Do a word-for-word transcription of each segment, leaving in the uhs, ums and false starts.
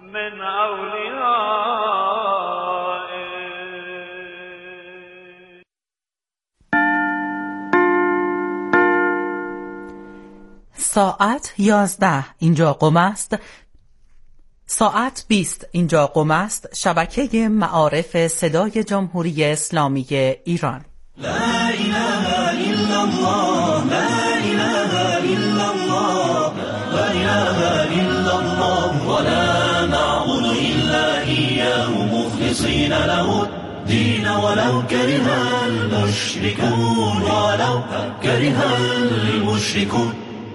من اولیائه. ساعت یازده اینجا قم است. ساعت بیست اینجا قم است. شبکه معارف صدای جمهوری اسلامی ایران. لا اله الا الله، لا اله الا الله، لا اله الا الله، ولا نعبد الا اياه مخلصين له الدين ولو كره المشركون، ولو كره المشركون.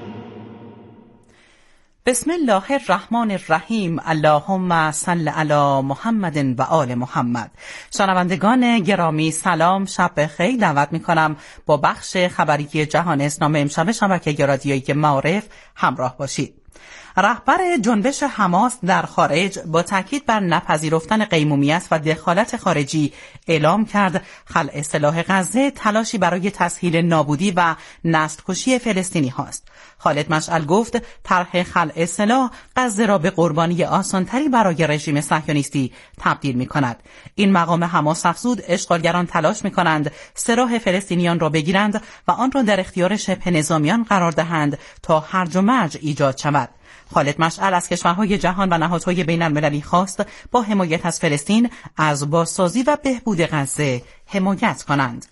بسم الله الرحمن الرحیم. اللهم صل علی محمد و آل محمد. شنوندگان گرامی سلام، شب بخیر. دعوت میکنم با بخش خبری جهان اسلام امشب شبکه رادیویی معارف همراه باشید. رهبر جنبش حماس در خارج با تاکید بر نپذیرفتن قیمومیت و دخالت خارجی اعلام کرد خلع سلاح غزه تلاشی برای تسهیل نابودی و نسل‌کشی فلسطینی هاست. خالد مشعل گفت طرح خلع سلاح غزه را به قربانی آسانتری برای رژیم صهیونیستی تبدیل می کند. این مقام حماس افزود اشغالگران تلاش می کنند سلاح فلسطینیان را بگیرند و آن را در اختیار شبه نظامیان قرار دهند تا هرج و مرج ایجاد شود. خالد مشعل از کشورهای جهان و نهادهای بین المللی خواست با حمایت از فلسطین از بازسازی و بهبود غزه حمایت کنند.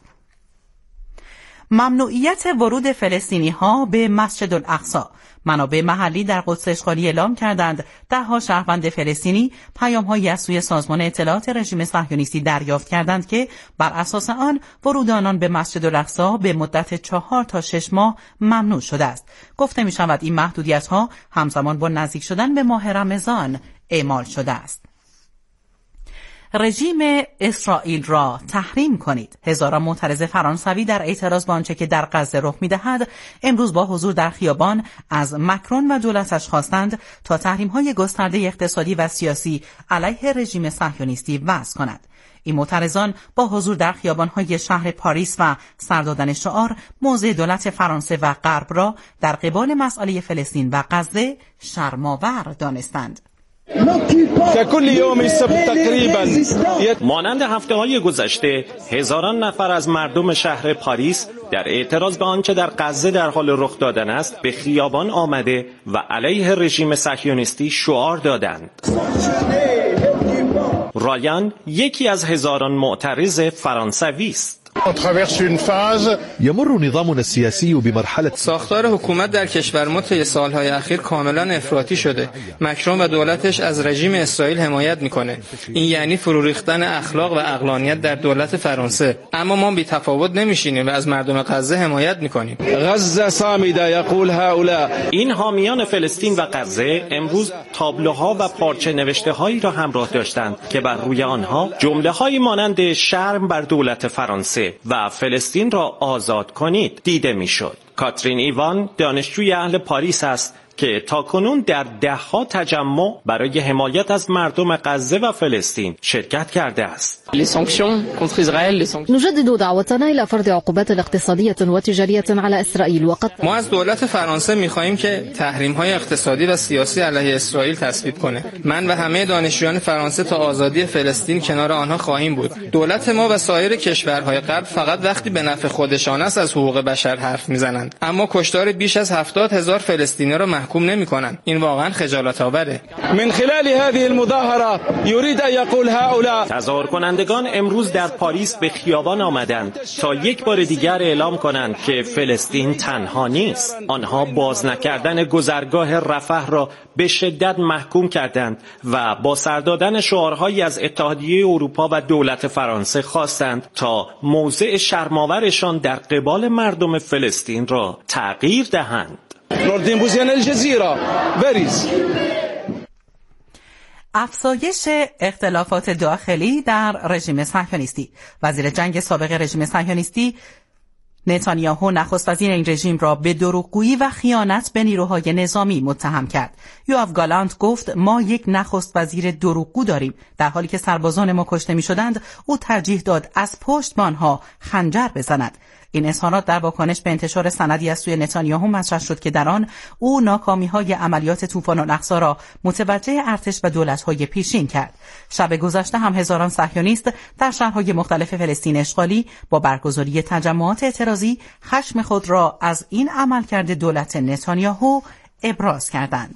ممنوعیت ورود فلسطینی ها به مسجد الاقصی. منابع محلی در قدس اشغالی اعلام کردند ده‌ها شهروند فلسطینی پیام‌هایی از سوی سازمان اطلاعات رژیم صهیونیستی دریافت کردند که بر اساس آن ورود آنان به مسجد الاقصی به مدت چهار تا شش ماه ممنوع شده است. گفته می شود این محدودیت‌ها همزمان با نزدیک شدن به ماه رمضان اعمال شده است. رژیم اسرائیل را تحریم کنید. هزاران معترض فرانسوی در اعتراض به آنچه که در غزه رخ می‌دهد امروز با حضور در خیابان از مکرون و دولتش خواستند تا تحریم‌های گسترده اقتصادی و سیاسی علیه رژیم صهیونیستی وضع کند. این معترضان با حضور در خیابان‌های شهر پاریس و سر دادن شعار موضع دولت فرانسه و غرب را در قبال مسئله فلسطین و غزه شرم‌آور دانستند. مانند هفته‌های گذشته هزاران نفر از مردم شهر پاریس در اعتراض به آنچه در غزه در حال رخ دادن است به خیابان آمده و علیه رژیم صهیونیستی شعار دادند. رایان یکی از هزاران معترض فرانسوی است. يمر نظامنا السياسي بمرحلة ساختار حکومت در کشور ما طی سالهای اخیر کاملا افراطی شده. مکرون و دولتش از رژیم اسرائیل حمایت میکنه. این یعنی فرو ریختن اخلاق و عقلانیت در دولت فرانسه. اما ما بی تفاوت نمیشینیم و از مردم غزه حمایت میکنیم. غزه صامده یقول هؤلاء. این حامیان فلسطین و غزه امروز تابلوها و پارچه نوشته هایی را همراه داشتند که بر روی آنها جمله هایی مانند شرم بر دولت فرانسه و فلسطین را آزاد کنید دیده میشد. کاترین ایوان دانشجوی اهل پاریس است که تاکنون در ده‌ها تجمع برای حمایت از مردم غزه و فلسطین شرکت کرده است. نجدد دعوتنا إلى فرض عقوبات اقتصادية وتجارية على إسرائيل وقد ما از دولت فرانسه می‌خواهیم که تحریم‌های اقتصادی و سیاسی علیه اسرائیل تصویب کنه. من و همه دانشجویان فرانسه تا آزادی فلسطین کنار آنها خواهیم بود. دولت ما و سایر کشورهای غرب فقط وقتی به نفع خودشان است از حقوق بشر حرف می‌زنند، اما کشتار بیش از هفتاد هزار فلسطینی را محکوم نمی‌کنند. این واقعا خجالت آوره. من خلال هذه المظاهره يريد ان يقول هؤلاء. تظاهر کنندگان امروز در پاریس به خیابان آمدند تا یک بار دیگر اعلام کنند که فلسطین تنها نیست. آنها باز نکردن گذرگاه رفح را به شدت محکوم کردند و با سر دادن شعارهایی از اتحادیه اروپا و دولت فرانسه خواستند تا موضع شرم‌آورشان در قبال مردم فلسطین را تغییر دهند. نوردین بوزیان الجزیره بریز. افزایش اختلافات داخلی در رژیم صهیونیستی. وزیر جنگ سابق رژیم صهیونیستی نتانیاهو نخست وزیر این رژیم را به دروغگویی و خیانت به نیروهای نظامی متهم کرد. یوآف گالانت گفت ما یک نخست وزیر دروغگو داریم. در حالی که سربازان ما کشته می شدند او ترجیح داد از پشت به آنها خنجر بزند. این اظهارات در واکنش به انتشار سندی از سوی نتانیاهو مطرح شد که در آن او ناکامی‌های عملیات طوفان الاقصی را متوجه ارتش و دولت‌های پیشین کرد. شب گذشته هم هزاران صهیونیست در شهرهای مختلف فلسطین اشغالی با برگزاری تجمعات اعتراضی خشم خود را از این عملکرد دولت نتانیاهو ابراز کردند.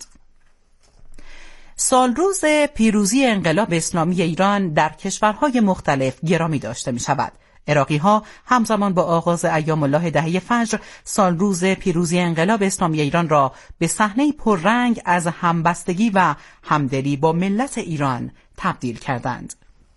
سالروز پیروزی انقلاب اسلامی ایران در کشورهای مختلف گرامی داشته می شود. عراقی‌ها همزمان با آغاز ایام الله دهه فجر سالروز پیروزی انقلاب اسلامی ایران را به صحنه‌ای پررنگ از همبستگی و همدلی با ملت ایران تبدیل کردند.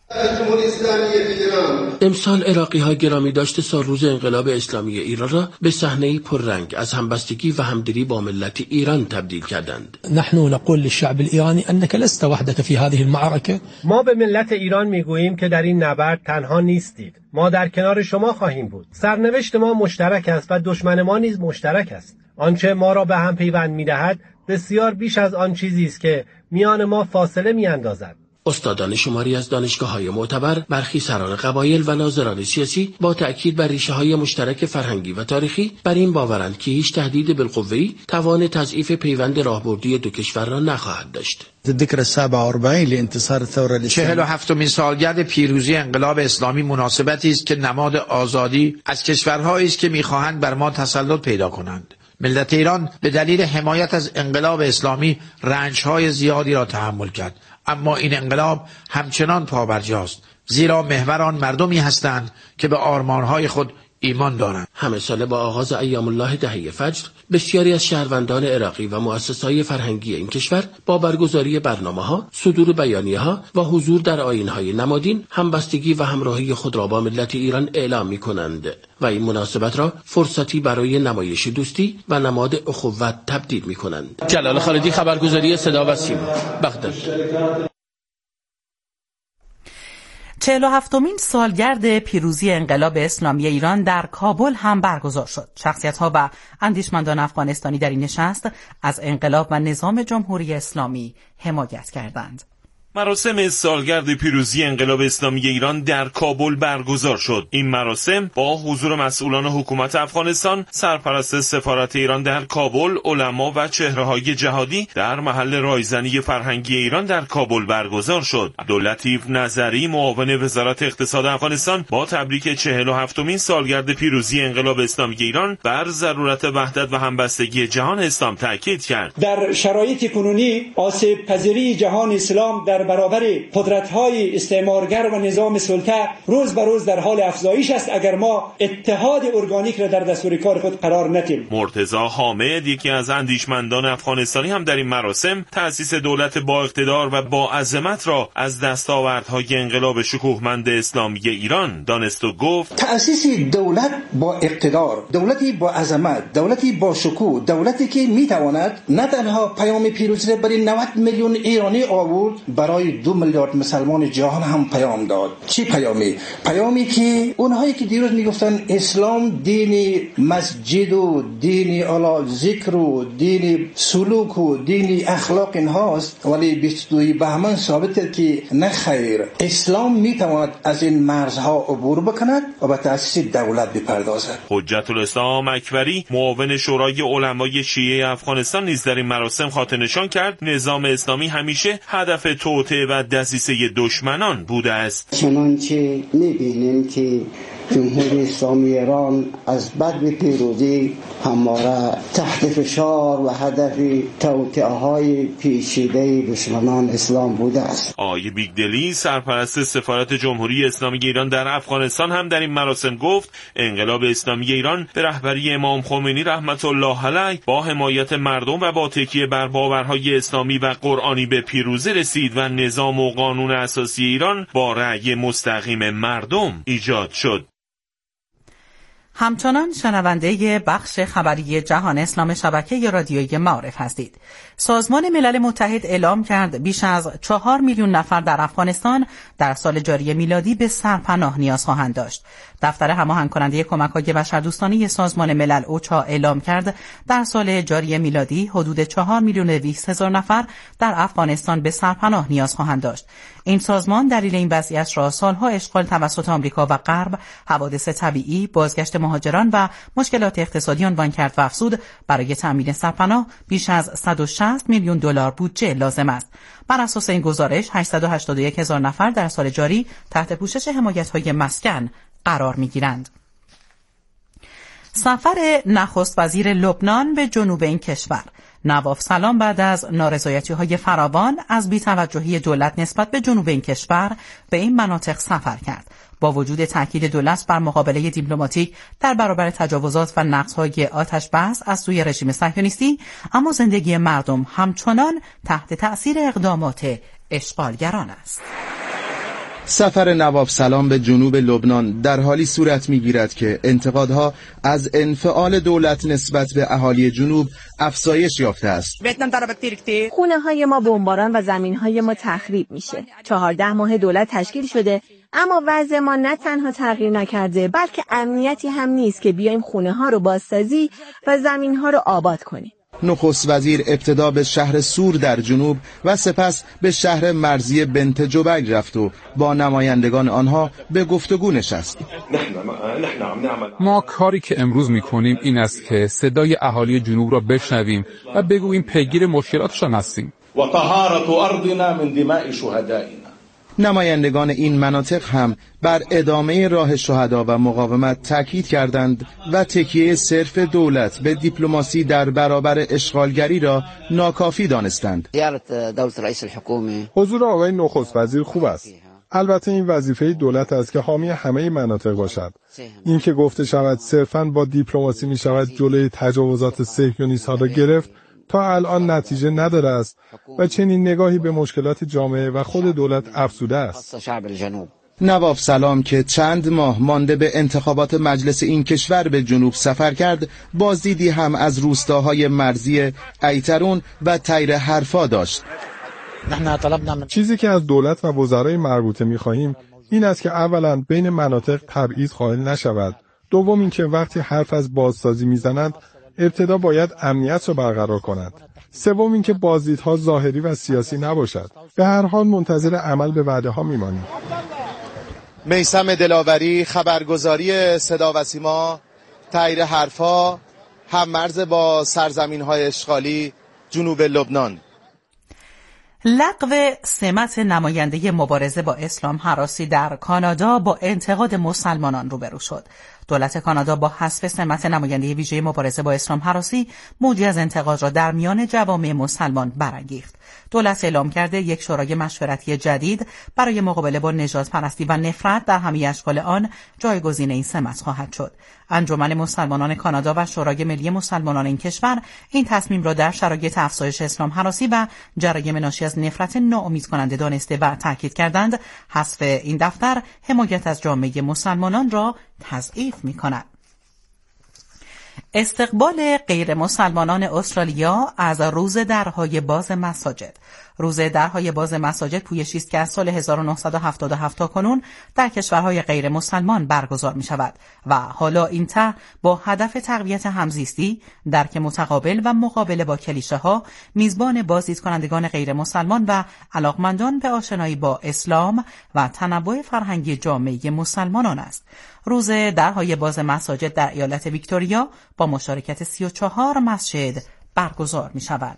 امسال عراقی ها گرامی داشته سالروز انقلاب اسلامی ایران را به صحنه‌ای پررنگ از همبستگی و همدلی با ملت ایران تبدیل کردند. نحن نقول للشعب الإيراني أنك لست وحدك في هذه المعركة. ما به ملت ایران میگوییم که در این نبرد تنها نیستید. ما در کنار شما خواهیم بود. سرنوشت ما مشترک است و دشمن ما نیز مشترک است. آنچه ما را به هم پیوند می‌دهد بسیار بیش از آن چیزی است که میان ما فاصله می‌اندازد. استادان شماری از دانشگاه‌های معتبر، برخی سران قبایل و ناظران سیاسی با تأکید بر ریشه‌های مشترک فرهنگی و تاریخی بر این باورند که هیچ تهدید بالقوه‌ای توان تضعیف پیوند راهبردی دو کشور را نخواهد داشت. الذكرى السابعة والأربعين لانتصار الثورة الإسلامية. چهل و هفتمین سالگرد پیروزی انقلاب اسلامی مناسبتی است که نماد آزادی از کشورهایی است که می‌خواهند بر ما تسلط پیدا کنند. ملت ایران به دلیل حمایت از انقلاب اسلامی رنج‌های زیادی را تحمل کرد، اما این انقلاب همچنان پابرجاست، زیرا محور آن مردمی هستند که به آرمان‌های خود ایمان دارند. همه ساله با آغاز ایام الله دهه فجر بسیاری از شهروندان عراقی و مؤسسات فرهنگی این کشور با برگزاری برنامه‌ها، صدور بیانیه‌ها و حضور در آیین‌های نمادین همبستگی و همراهی خود را با ملت ایران اعلام می‌کنند و این مناسبت را فرصتی برای نمایش دوستی و نماد اخوت تبدیل می‌کنند. جلال خالدی، خبرگزاری صدا و سیما، بغداد. چهل و هفتمین سالگرد پیروزی انقلاب اسلامی ایران در کابل هم برگزار شد. شخصیت‌ها و اندیشمندان افغانستانی در این نشست از انقلاب و نظام جمهوری اسلامی حمایت کردند. مراسم سالگرد پیروزی انقلاب اسلامی ایران در کابل برگزار شد. این مراسم با حضور مسئولان حکومت افغانستان، سرپرست سفارت ایران در کابل، علما و چهره‌های جهادی در محل رایزنی فرهنگی ایران در کابل برگزار شد. عبداللطیف نظری، معاون وزارت اقتصاد افغانستان، با تبریک چهل و هفتمین سالگرد پیروزی انقلاب اسلامی ایران بر ضرورت وحدت و همبستگی جهان اسلام تاکید کرد. در شرایط کنونی آسیب پذیری جهان اسلام در برابر قدرت‌های استعمارگر و نظام سلطه روز به روز در حال افزایش است اگر ما اتحاد ارگانیک را در دستور کار خود قرار ندیم. مرتضی حامد، یکی از اندیشمندان افغانستانی، هم در این مراسم تأسیس دولت با اقتدار و با عظمت را از دستاوردهای انقلاب شکوهمند اسلامی ایران دانست و گفت: تأسیس دولت با اقتدار، دولتی با عظمت، دولتی با شکوه، دولتی که میتواند نه تنها پیام پیروزی برای نود میلیون ایرانی آورد، برای دو میلیارد مسلمان جهان هم پیام داد. چی پیامی؟ پیامی که اونهایی که دیروز میگفتن اسلام دین مسجد و دین اعلی ذکر و دین سلوک و دین اخلاق اینهاست، ولی بیست و دو بهمن ثابت که نه خیر، اسلام میتواند از این مرزها عبور بکند و به تأسیس دولت بپردازد. حجت الاسلام اکبری، معاون شورای علمای شیعه افغانستان، نیز در این مراسم خاطرنشان کرد نظام اسلامی همیشه هدف توطئه و دسیسه دشمنان بوده است. چنانچه می‌بینیم که جمهوری اسلامی ایران از بعد پیروزی همواره تحت فشار و هدف توطئه‌های پیچیده دشمنان اسلام بوده است. آقای بیگدلی، سرپرست سفارت جمهوری اسلامی ایران در افغانستان، هم در این مراسم گفت انقلاب اسلامی ایران به رهبری امام خمینی رحمت الله علیه با حمایت مردم و با تکیه بر باورهای اسلامی و قرآنی به پیروزی رسید و نظام و قانون اساسی ایران با رأی مستقیم مردم ایجاد شد. همچنان شنونده بخش خبری جهان اسلام شبکه رادیویی معارف هستید. سازمان ملل متحد اعلام کرد بیش از چهار میلیون نفر در افغانستان در سال جاری میلادی به سرپناه نیاز خواهند داشت. دفتر هماهنگ کننده کمک‌های بشردوستانه سازمان ملل اوچا اعلام کرد در سال جاری میلادی حدود چهار میلیون و بیست هزار نفر در افغانستان به سرپناه نیاز خواهند داشت. این سازمان دلیل این وضعیت را سالها اشغال توسط آمریکا و غرب، حوادث طبیعی، بازگشت مهاجران و مشکلات اقتصادی عنوان کرد و افزود برای تأمین سرپناه بیش از صد و شصت میلیون دلار بودجه لازم است. بر اساس این گزارش هشتصد و هشتاد و یک هزار نفر در سال جاری تحت پوشش حمایت‌های مسکن قرار می‌گیرند. سفر نخست وزیر لبنان به جنوب این کشور. نواف سلام بعد از نارضایتی‌های فراوان از بی‌توجهی دولت نسبت به جنوب این کشور به این مناطق سفر کرد. با وجود تاکید دولت بر مقابله دیپلماتیک در برابر تجاوزات و نقض‌های آتش بس از سوی رژیم صهیونیستی، اما زندگی مردم همچنان تحت تأثیر اقدامات اشغالگران است. سفر نواف سلام به جنوب لبنان در حالی صورت می‌گیرد که انتقادها از انفعال دولت نسبت به اهالی جنوب افزایش یافته است. خونه های ما بمباران و زمین های ما تخریب میشه. چهارده ماه دولت تشکیل شده اما وضع ما نه تنها تغییر نکرده بلکه امنیتی هم نیست که بیایم خونه ها رو بازسازی و زمین ها رو آباد کنیم. نخست وزیر ابتدا به شهر سور در جنوب و سپس به شهر مرزی بنت جبیل رفت و با نمایندگان آنها به گفتگو نشست. ما کاری که امروز میکنیم این است که صدای اهالی جنوب را بشنویم و بگوییم پیگیر مشکلاتشان هستیم. و طهارة ارضنا من دماء شهدائنا. نمایندگان این مناطق هم بر ادامه راه شهدا و مقاومت تاکید کردند و تکیه صرف دولت به دیپلماسی در برابر اشغالگری را ناکافی دانستند. حضور آقای نخست وزیر خوب است. البته این وظیفه دولت است که حامی همه مناطق باشد. این که گفته شود صرفاً با دیپلماسی می شود جلوی تجاوزات صهیونیست‌ها را گرفت تا الان نتیجه نداره است و چنین نگاهی به مشکلات جامعه و خود دولت افزوده است. نواف سلام که چند ماه مانده به انتخابات مجلس این کشور به جنوب سفر کرد، بازدیدی هم از روستاهای مرزی ایترون و تیر حرفا داشت. چیزی که از دولت و وزرای مربوطه می‌خواهیم این است که اولا بین مناطق تبعیض قائل نشود. دوم اینکه وقتی حرف از بازسازی میزنند ابتدا باید امنیت را برقرار کنند. سوم اینکه بازدیدها ظاهری و سیاسی نباشد. به هر حال منتظر عمل به وعده ها میمانیم. میثم دلاوری، خبرگزاری صدا و سیما، تیر حرفا، هم مرز با سرزمین های اشغالی جنوب لبنان. لغو سمت نماینده مبارزه با اسلام هراسی در کانادا با انتقاد مسلمانان روبرو شد. دولت کانادا با حذف سمت نماینده ویژه مبارزه با اسلام هراسی موجی از انتقاد را در میان جوامع مسلمان برانگیخت. دولت اعلام کرده یک شورای مشورتی جدید برای مقابله با نژاد پرستی و نفرت در همه اشکال آن جایگزین این سمت خواهد شد. انجمن مسلمانان کانادا و شورای ملی مسلمانان این کشور این تصمیم را در شرایط افزایش اسلام هراسی و جرایم ناشی از نفرت ناامید کننده دانسته و تاکید کردند حذف این دفتر حمایت از جامعه مسلمانان را تضعیف می‌کند. استقبال غیر مسلمانان استرالیا از روز درهای باز مساجد. روز درهای باز مساجد پویشی است که از سال هزار و نهصد و هفتاد و هفت تا کنون در کشورهای غیر مسلمان برگزار می شود و حالا این طرح با هدف تقویت همزیستی، درک متقابل و مقابله با کلیشه ها، میزبان بازدید کنندگان غیر مسلمان و علاقمندان به آشنایی با اسلام و تنوع فرهنگی جامعه مسلمانان است. روز درهای باز مساجد در ایالت ویکتوریا با مشارکت سی و چهار مسجد برگزار می شود.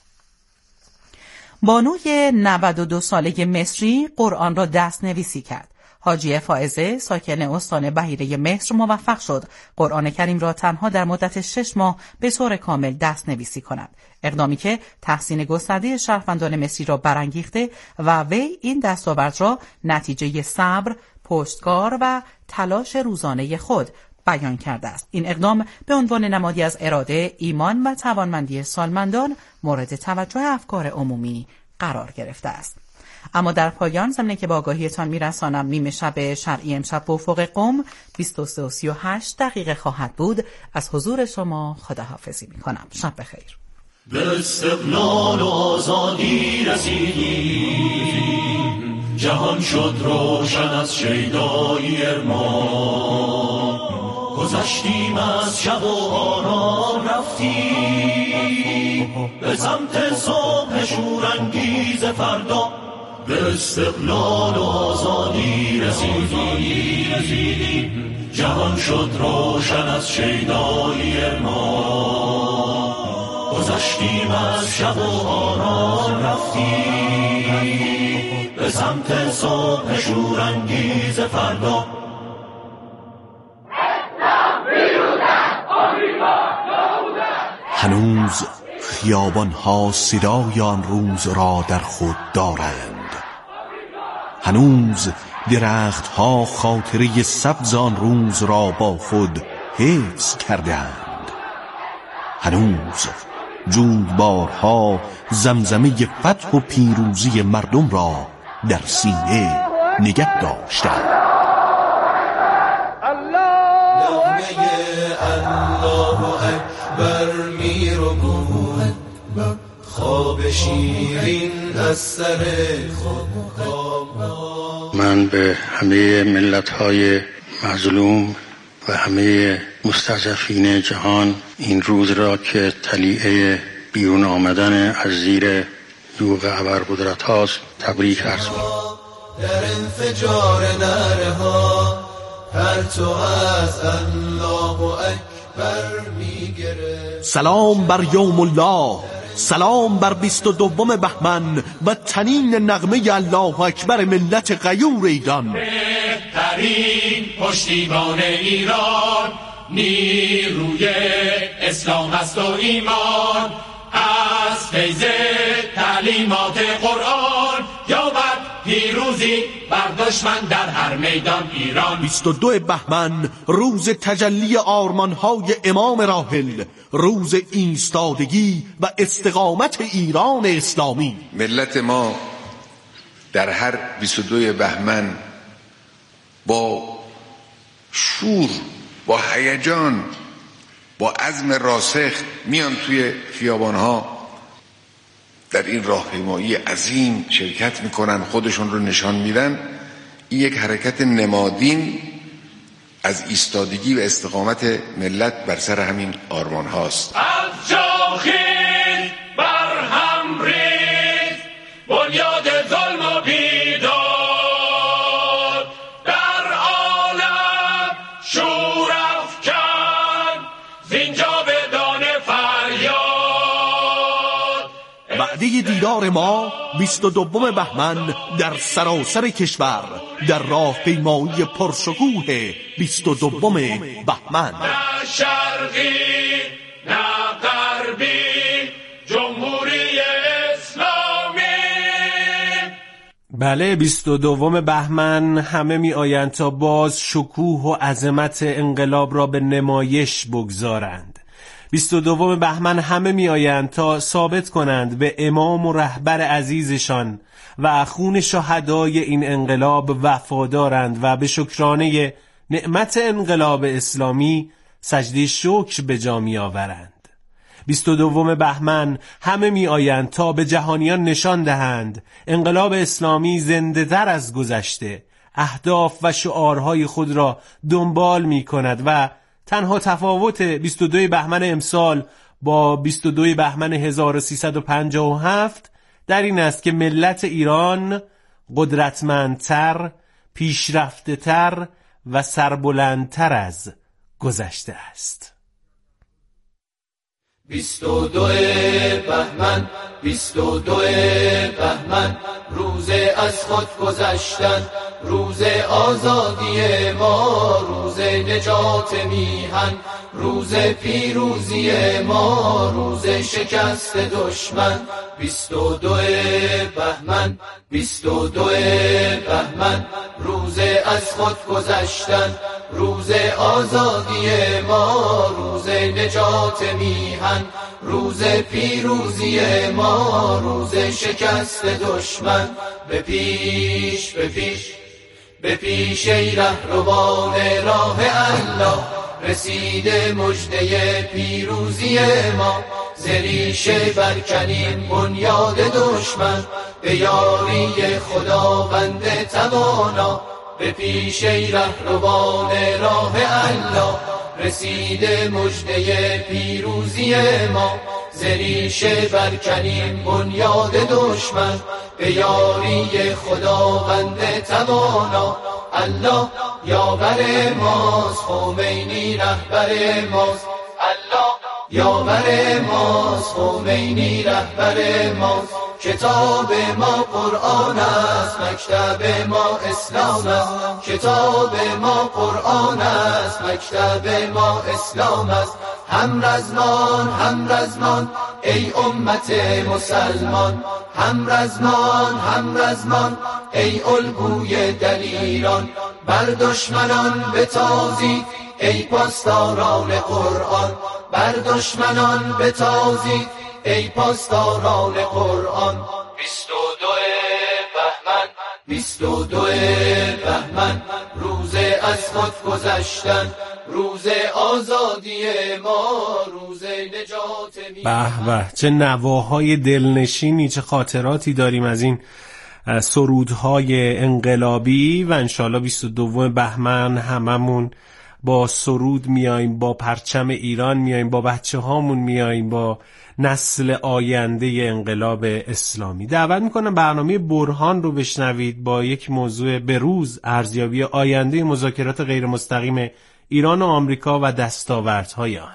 بانوی نود و دو ساله مصری قرآن را دست نویسی کرد. حاجیه فائزه ساکن استان بحیره مصر موفق شد قرآن کریم را تنها در مدت شش ماه به طور کامل دست نویسی کند. اقدامی که تحسین گسترده شهروندان مصری را برانگیخته و وی این دستاورد را نتیجه صبر، پشتکار و تلاش روزانه خود بیان کرده است. این اقدام به عنوان نمادی از اراده، ایمان و توانمندی سالمندان مورد توجه افکار عمومی قرار گرفته است. اما در پایان ضمن که با آگاهیتان میرسانم نیمه شب شرعی امشب به افق قم بیست و سه و سی و هشت دقیقه خواهد بود. از حضور شما خداحافظی میکنم. شب بخیر. به استقلال و آزادی رسیدیم، جهان شد روشن از شیدایی ارمان، گذشتیم از شب و آرام رفتیم به سمت صبح شورانگیز فردا. به استقلال و آزادی رسیدیم. جهان شد روشن از شیدایی ما، گذشتیم از شب و آرام رفتیم به سمت صبح شورانگیز فردا. هنوز خیابان‌ها صدای آن روز را در خود دارند، هنوز درخت‌ها خاطره سبز آن روز را با خود حفظ کردند، هنوز جویبارها زمزمه فتح و پیروزی مردم را در سینه نگه داشتند. الله اکبر میرگوید خواب شیرین از سر خود. من به همه ملت‌های مظلوم و همه مستضعفین جهان این روز را که طلیعه بیرون آمدن از زیر یوغ ابرقدرت هاست تبریک عرض می‌کنم. در انفجار نره ها پرتو از الله اکبر میگره. سلام بر یوم الله، سلام بر بیست و دوم بهمن و تنین نغمه الله اکبر ملت غیور ایران. بهترین پشتیبان ایران نیروی اسلام است و ایمان، از فیض تعلیمات قرآن یابد پیروزی بر دشمن در هر میدان ایران. بیست و دو بهمن روز تجلی آرمانهای امام راحل، روز ایستادگی و استقامت ایران اسلامی. ملت ما در هر بیست و دو بهمن با شور، با هیجان، با عزم راسخ میان توی خیابانها در این راهپیمایی عظیم شرکت میکنن، خودشون رو نشان میدن. این یک حرکت نمادین از ایستادگی و استقامت ملت بر سر همین آرمان هاست. از جاخیز بر هم ریز بنیاد ظلم و بیداد، در عالم شور افکن زینجا بدان فریاد. وعده دیدار ما بیست و دوم بهمن در سراسر کشور در راهپیمایی پرشکوه بیست و دوم بهمن. نه شرقی نه غربی، جمهوری اسلامی. بله، بیست و دوم بهمن همه می آیند تا باز شکوه و عظمت انقلاب را به نمایش بگذارند. بیست و دوم بهمن همه می آیند تا ثابت کنند به امام و رهبر عزیزشان و خون شهدای این انقلاب وفادارند و به شکرانه نعمت انقلاب اسلامی سجده شکر به جا می آورند. بیست و دوم بهمن همه می آیند تا به جهانیان نشان دهند انقلاب اسلامی زنده تر از گذشته، اهداف و شعارهای خود را دنبال می کند و تنها تفاوت بیست و دو بهمن امسال با بیست و دو بهمن هزار و سیصد و پنجاه و هفت در این است که ملت ایران قدرتمندتر، پیشرفته‌تر و سربلندتر از گذشته است. بیست و دو بهمن، بیست و دو بهمن، روز از خود گذشتن، روز آزادی ما، روز نجات میهن، روز پیروزی ما، روز شکست دشمن. بیست و دو بهمن، بیست و دو بهمن، روز از خود گذشتن، روز آزادی ما، روز نجات میهن، روز پیروزی ما، روز شکست دشمن. به پیش به پیش به پیش ای رهروان راه الله، رسیده مژده پیروزی ما. ز ریشه برکنیم بنیاد دشمن، به یاری خداوند توانا. به پیش ای رهروان راه الله، رسیده مژده پیروزی ما. زریشه برکنیم بنیاد دشمن، به یاری خداوند توانا. الله یاور ماست، خمینی رهبر ماست. الله یاور ماست، خمینی رهبر ماست. کتاب ما قرآن است، مکتب ما اسلام است. کتاب ما قرآن است، مکتب ما اسلام است. هم رزمان هم رزمان ای امت مسلمان، هم رزمان هم رزمان ای الگوی دلیران. بر دشمنان بتازید ای پاسداران قرآن، بر دشمنان بتازید ای پاسداران قرآن. بیست و دو بهمن بیست و دو بهمن روز از خود گذشتن، روز آزادی ما، روز نجات می. به به، چه نواهای دلنشینی، چه خاطراتی داریم از این سرودهای انقلابی. و انشالله بیست و دو بهمن هممون با سرود میاییم، با پرچم ایران میاییم، با بچه هامون میاییم، با نسل آینده انقلاب اسلامی. دعوت میکنم برنامه برهان رو بشنوید با یک موضوع بروز، ارزیابی آینده مذاکرات غیر مستقیم ایران و آمریکا و دستاوردهای آن.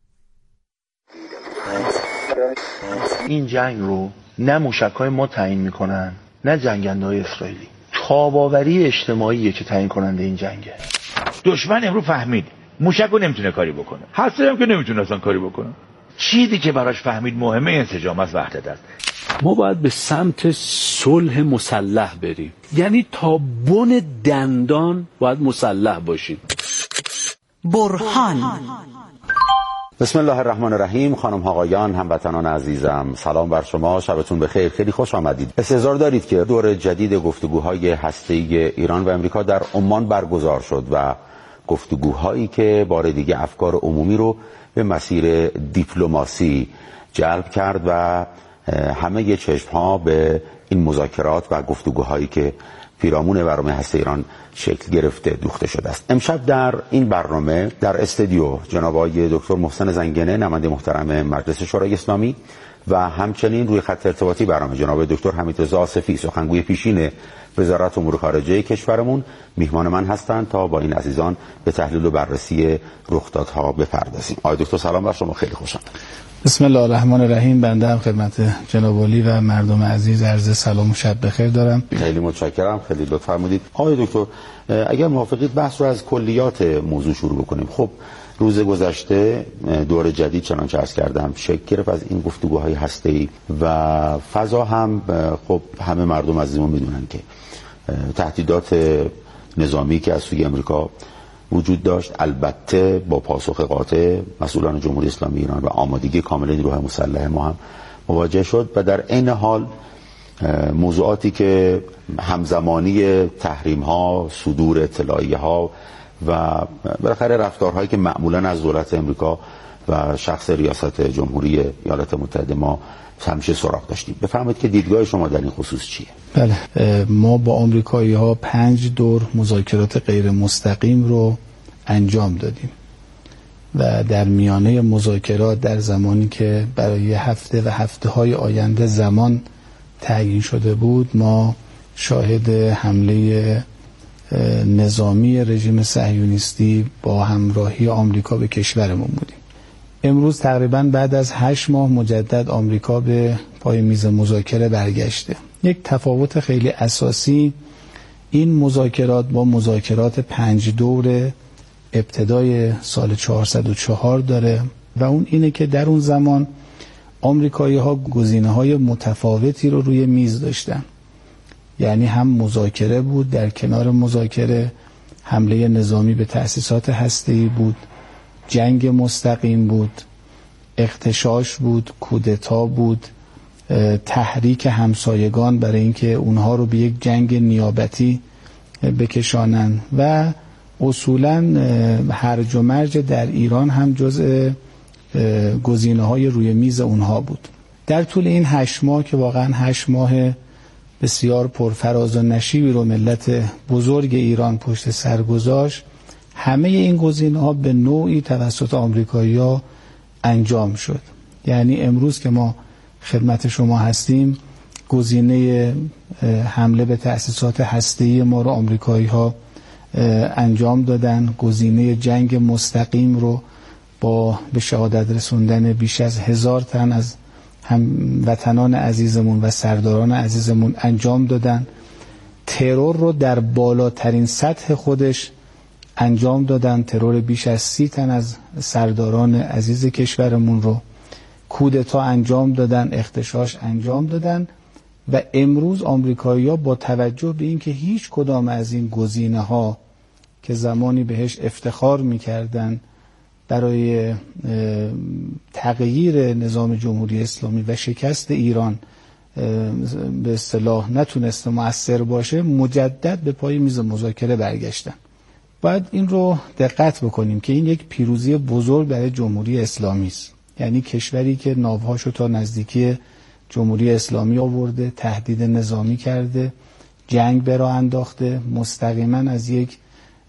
این جنگ رو نه موشک‌های ما تعیین میکنن نه جنگنده‌های اسرائیلی. تاب‌آوری اجتماعیه که تعیین کننده این جنگه. دشمن امروز فهمید موشک رو نمیتونه کاری بکنه، هسته هم که نمیتونه اصلا کاری بکنه. چیزی که براش فهمید مهمه انسجام است، وحدت است. ما باید به سمت صلح مسلح بریم، یعنی تا بن دندان باید مسلح باشیم. برهان. بسم الله الرحمن الرحیم. خانم ها آقایان، هموطنان عزیزم، سلام بر شما، شبتون بخیر، خیلی خوش آمدید. استحضار دارید که دور جدید گفتگوهای هسته‌ای ایران و امریکا در عمان برگزار شد و گفتگوهایی که بار دیگه افکار عمومی رو به مسیر دیپلماسی جلب کرد و همه چشم‌ها به این مذاکرات و گفتگوهایی که پیرامون برنامه هسته ایران شکل گرفته دوخته شده است. امشب در این برنامه در استودیو جناب آقای دکتر محسن زنگنه، نماینده محترم مجلس شورای اسلامی، و همچنین روی خط ارتباطی برنامه جناب دکتر حمیدرضا آصفی، سخنگوی پیشین وزارت امور خارجه کشورمون میهمان من هستند تا با این عزیزان به تحلیل و بررسی رخدادها بپردازیم. آقای دکتر سلام بر شما، خیلی خوشم. بسم الله الرحمن الرحیم. بنده هم خدمت جناب عالی و مردم عزیز عرض سلام و شب بخیر دارم. خیلی متشکرم، خیلی لطف فرمودید. آقای دکتر اگر موافقید بحث رو از کلیات موضوع شروع بکنیم. خب روز گذشته دور جدید چنانچه عرض کردم شکل گرفت از این گفتگوهای هسته‌ای و فضا هم خب همه مردم عزیزمون میدونن که تهدیدات نظامی که از سوی امریکا وجود داشت، البته با پاسخ قاطع مسئولان جمهوری اسلامی ایران و آمادگی کامل نیروهای مسلح ما هم مواجه شد و در عین حال موضوعاتی که همزمانی تحریم ها، صدور اطلاعیه ها و بالاخره رفتارهایی که معمولا از دولت امریکا و شخص ریاست جمهوری ایالات متحده ما همیشه سراغ داشتیم. بفرمایید که دیدگاه شما در این خصوص چیه؟ بله، ما با آمریکایی ها پنج دور مذاکرات غیر مستقیم رو انجام دادیم و در میانه مذاکرات در زمانی که برای هفته و هفته های آینده زمان تعیین شده بود، ما شاهد حمله نظامی رژیم صهیونیستی با همراهی آمریکا به کشورمون بودیم. امروز تقریبا بعد از هشت ماه مجدد آمریکا به پای میز مذاکره برگشته. یک تفاوت خیلی اساسی این مذاکرات با مذاکرات پنج دور ابتدای سال چهارصد و چهار داره و اون اینه که در اون زمان آمریکایی ها گزینه های متفاوتی رو روی میز داشتن. یعنی هم مذاکره بود، در کنار مذاکره حمله نظامی به تأسیسات هسته‌ای بود، جنگ مستقیم بود، اغتشاش بود، کودتا بود، تحریک همسایگان برای اینکه اونها رو به یک جنگ نیابتی بکشانن و اصولاً هرج و مرج در ایران هم جزء گزینه‌های روی میز اونها بود. در طول این هشت ماه که واقعاً هشت ماه بسیار پرفراز و نشیبی رو ملت بزرگ ایران پشت سر گذاشت، همه این گزینه‌ها به نوعی توسط آمریکایی‌ها انجام شد. یعنی امروز که ما خدمت شما هستیم، گزینه حمله به تأسیسات هسته‌ای ما رو آمریکایی‌ها انجام دادن، گزینه جنگ مستقیم رو با به شهادت رسوندن بیش از هزار تن از هموطنان عزیزمون و سرداران عزیزمون انجام دادن، ترور رو در بالاترین سطح خودش انجام دادن، ترور بیش از سی تن از سرداران عزیز کشورمون رو، کودتا انجام دادن، اغتشاش انجام دادن. و امروز آمریکایی‌ها با توجه به اینکه هیچ کدام از این گزینه‌ها که زمانی بهش افتخار می‌کردن برای تغییر نظام جمهوری اسلامی و شکست ایران به اصطلاح نتونسته مؤثر باشه، مجدد به پای میز مذاکره برگشتن. باید این رو دقت بکنیم که این یک پیروزی بزرگ برای جمهوری اسلامی است. یعنی کشوری که ناوهاشو تا نزدیکی جمهوری اسلامی آورده، تهدید نظامی کرده، جنگ به راه انداخته، مستقیما از یک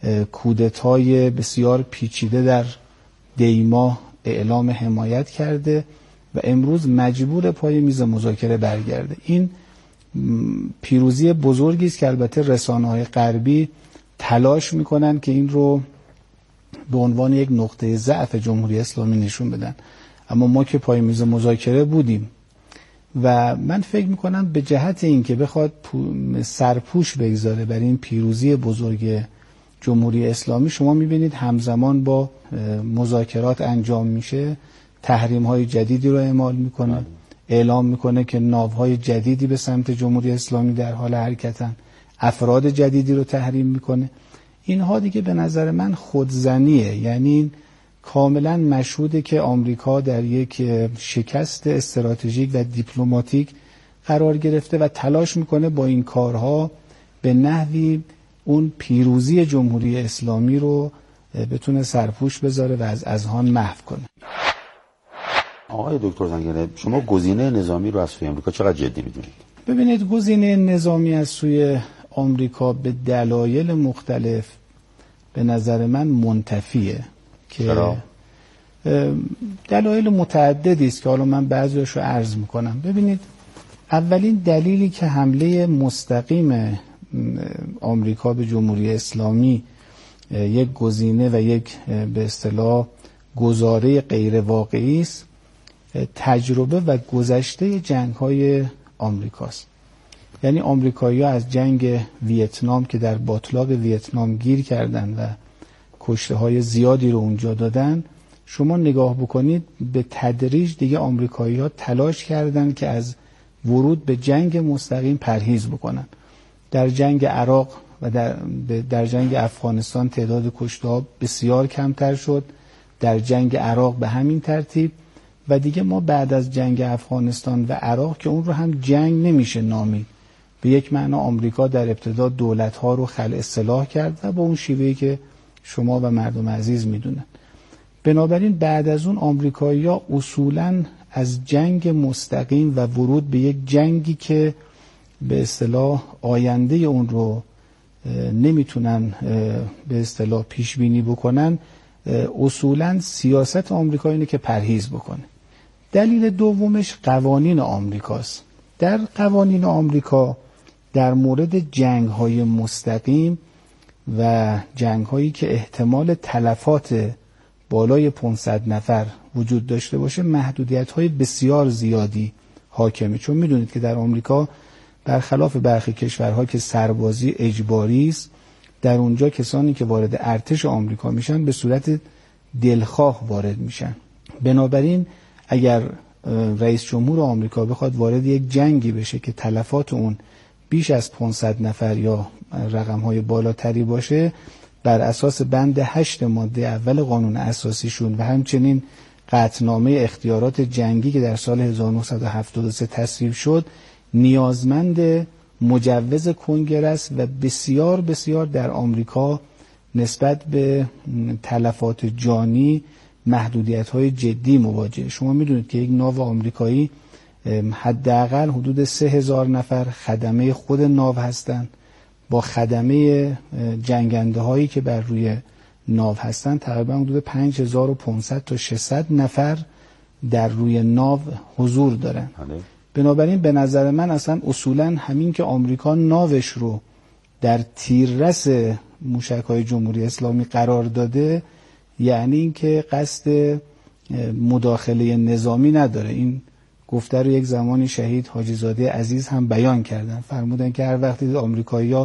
کودتای بسیار پیچیده در دیما اعلام حمایت کرده و امروز مجبور پای میز مذاکره برگرده. این پیروزی بزرگی است که البته رسانه‌های غربی تلاش میکنن که این رو به عنوان یک نقطه ضعف جمهوری اسلامی نشون بدن، اما ما که پای میز مذاکره بودیم و من فکر میکنم به جهت این که بخواد سرپوش بگذاره بر این پیروزی بزرگ جمهوری اسلامی، شما میبینید همزمان با مذاکرات انجام میشه، تحریم های جدیدی رو اعمال میکنه، اعلام میکنه که ناوهای جدیدی به سمت جمهوری اسلامی در حال حرکتن، افراد جدیدی رو تحریم میکنه. اینها دیگه به نظر من خودزنیه، یعنی کاملا مشهوده که آمریکا در یک شکست استراتژیک و دیپلماتیک قرار گرفته و تلاش میکنه با این کارها به نحوی اون پیروزی جمهوری اسلامی رو بتونه سرپوش بذاره و از اذهان محو کنه. آقای دکتر زنگنه، شما گزینه نظامی رو از سوی آمریکا چقدر جدی می‌دونید؟ ببینید، گزینه نظامی از سوی آمریکا به دلایل مختلف به نظر من منتفیه. چرا؟ دلایل متعددی است که حالا من بعضی‌هاش رو عرض میکنم. ببینید، اولین دلیلی که حمله مستقیم آمریکا به جمهوری اسلامی یک گزینه و یک به اصطلاح گزاره غیر واقعی است، تجربه و گذشته جنگ‌های آمریکاست. یعنی آمریکایی‌ها از جنگ ویتنام که در باتلاق ویتنام گیر کردن و کشته‌های زیادی رو اونجا دادن، شما نگاه بکنید به تدریج دیگه آمریکایی‌ها تلاش کردن که از ورود به جنگ مستقیم پرهیز بکنن. در جنگ عراق و در, در جنگ افغانستان تعداد کشته‌ها بسیار کمتر شد، در جنگ عراق به همین ترتیب، و دیگه ما بعد از جنگ افغانستان و عراق که اون رو هم جنگ نمیشه نامید، به یک معنا آمریکا در ابتدا دولت‌ها رو خلع اصلاح کرد و با اون شیوهی که شما و مردم عزیز میدونن. بنابراین بعد از اون آمریکایی‌ها اصولاً از جنگ مستقیم و ورود به یک جنگی که به اصطلاح آینده اون رو نمیتونن به اصطلاح پیش بینی بکنن، اصولاً سیاست آمریکا اینه که پرهیز بکنه. دلیل دومش قوانین آمریکاست. در قوانین آمریکا در مورد جنگ‌های مستقیم و جنگ‌هایی که احتمال تلفات بالای پانصد نفر وجود داشته باشه محدودیت‌های بسیار زیادی حاکمه، چون میدونید که در آمریکا برخلاف برخی کشورها که سربازی اجباری است، در اونجا کسانی که وارد ارتش آمریکا میشن به صورت دلخواه وارد میشن. بنابراین اگر رئیس جمهور آمریکا بخواد وارد یک جنگی بشه که تلفات اون بیش از پانصد نفر یا رقم‌های بالاتری باشه، بر اساس بند هشت ماده اول قانون اساسیشون و همچنین قطعنامه اختیارات جنگی که در سال هزار و نهصد و هفتاد و سه تصویب شد، نیازمند مجوز کنگره و بسیار بسیار در آمریکا نسبت به تلفات جانی محدودیت‌های جدی مواجه. شما میدونید که یک ناو آمریکایی حداقل حدود سه هزار نفر خدمه خود ناو هستند، با خدمه جنگنده هایی که بر روی ناو هستند تقریبا حدود پنج هزار و پانصد تا ششصد نفر در روی ناو حضور دارن. بنابراین به نظر من اصلا اصولا همین که آمریکا ناوش رو در تیررس موشک‌های جمهوری اسلامی قرار داده یعنی اینکه قصد مداخله نظامی نداره. این گفته رو یک زمانی شهید حاجی زاده عزیز هم بیان کردن، فرمودن که هر وقتی آمریکایی‌ها